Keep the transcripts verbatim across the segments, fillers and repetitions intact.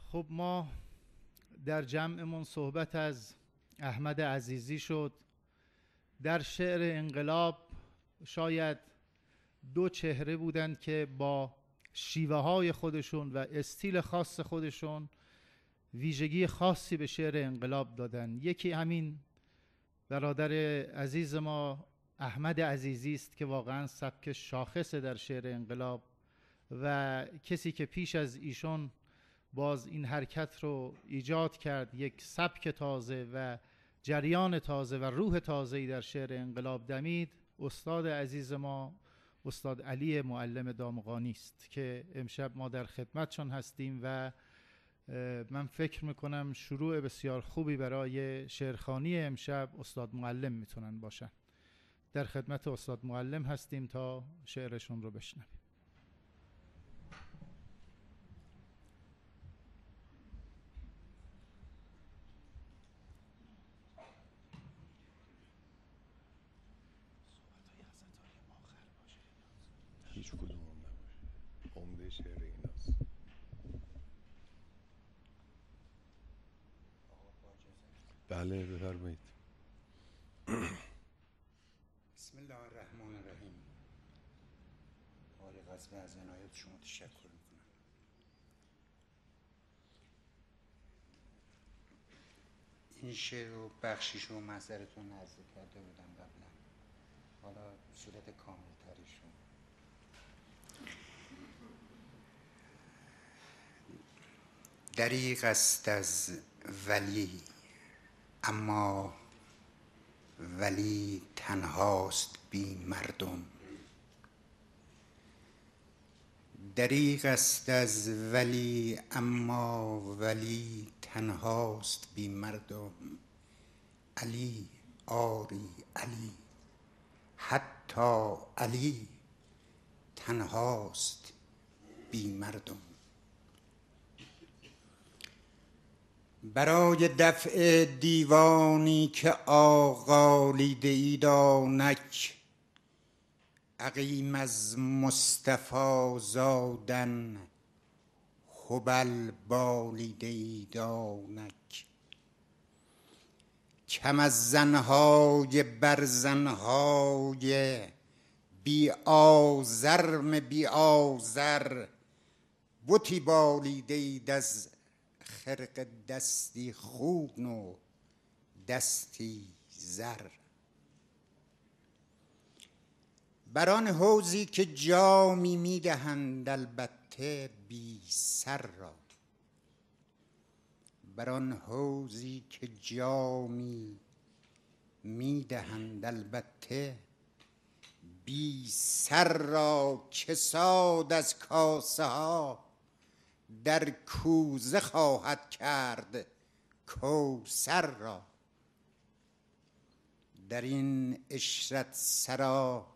خب ما در جمعمون صحبت از احمد عزیزی شد. در شعر انقلاب شاید دو چهره بودند که با شیوه های خودشون و استیل خاص خودشون ویژگی خاصی به شعر انقلاب دادن. یکی همین برادر عزیز ما احمد عزیزی است که واقعا سبک شاخص در شعر انقلاب و کسی که پیش از ایشون باز این حرکت رو ایجاد کرد، یک سبک تازه و جریان تازه و روح تازه‌ای در شعر انقلاب دمید. استاد عزیز ما استاد علی معلم دامغانی است که امشب ما در خدمتشون هستیم و من فکر میکنم شروع بسیار خوبی برای شعرخوانی امشب استاد معلم میتونن باشن. در خدمت استاد معلم هستیم تا شعرشون رو بشنویم. هیچ کدوم هم نباشه، عمده شعر ایناست. بله بفرمایید. بسم الله الرحمن الرحیم. آقای قاسمی از عنایت شما تشکر میکنم. این شعر رو بخشیش رو معذرتون عرض کرده بودم قبلا، حالا صورت کامل تریشون. دریغ است از ولی، اما ولی تنهاست بی مردم. دریغ است از ولی، اما ولی تنهاست بی مردم. علی آری علی، حتی علی تنهاست بی مردم. برای دفع دیوانی که آغالیده اید آنک، عقیم از مصطفی زادن هبل بالیده اید آنک. کم از زنهای بر زنهای بی آزرم بی آزر، بتی بالیده اید از خرق دستی خون و دستی زر. بر آن حوضی که جامی میدهند البته بی سر را، بر آن حوضی که جامی میدهند البته بی سر را، کساد از کاسه ها در کوزه خواهد کرد کوثر را. در این عشرت سرا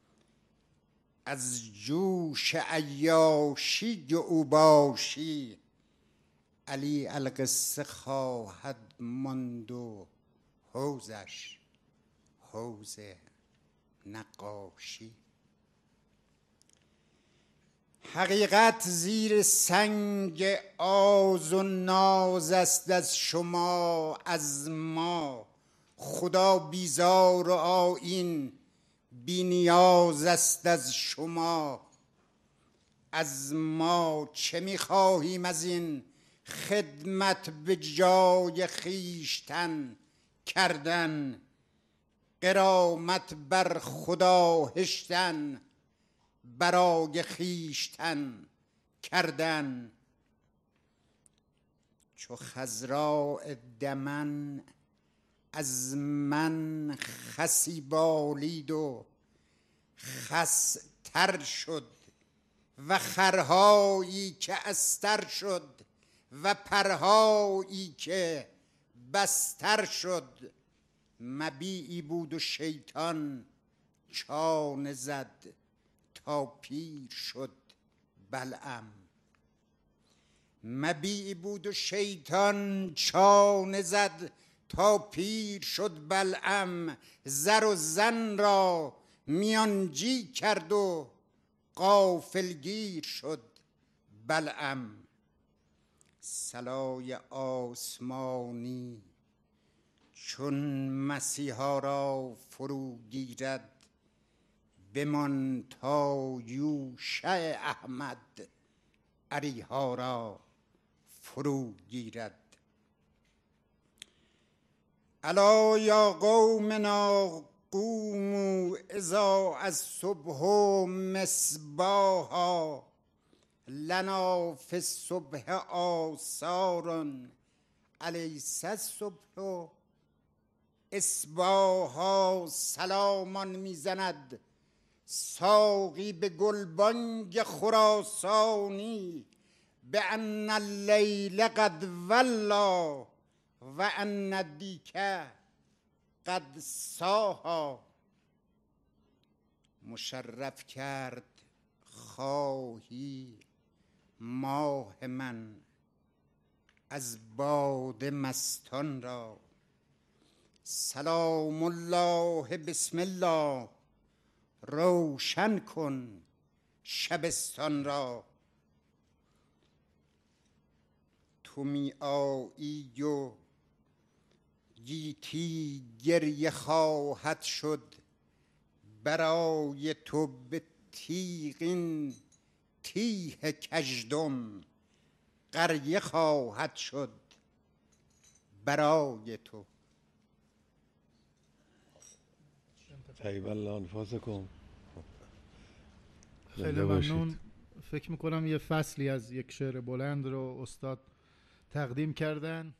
از جوش عیاشی و اوباشی، علی القصه خواهد ماند و حوضش حوض نقاشی. حقیقت زیر سنگ آز و ناز است از شما از ما، خدا بیزار و آیین بی نیاز است از شما. از ما چه میخواهیم از این خدمت به جای خیشتن کردن، غرامت بر خدا هشتن برای خیشتن کردن. چو خضراء دمن از من خسی بالید و خس تر شد، و خرهایی که استر شد و پرهایی که بستر شد. مبیعی بود و شیطان چانه زد تا پیر شد بلعم. مبیعی بود و شیطان چانه زد تا پیر شد بلعم. زر و زن را میانجی کرد و غافلگیر شد بلعم. صلای آسمانی چون مسیحا را فرو گیرد، بمان تا یوشع احمد اریها را فرو گیرد. الا یا قومنا قوموا اذا الصبح مصباحا، لنا فی الصبح آثار الیس الصبح اصباحا. سلامان میزند ساقی به گلبانگ خراسانی، به ان اللیل قد ولا و ان الدیک قد ساها. مشرف کرد خواهی ماه من از باده مستان را، سلام الله بسم الله روشن کن شبستان را. تو می آیی و گیتی گریه خواهد شد، برای تو به تیغین تیه کژدم قریه خواهد شد برای تو. طیب الله انفاسکم. خیلی ممنون. فکر میکنم یه فصلی از یک شعر بلند رو استاد تقدیم کردن.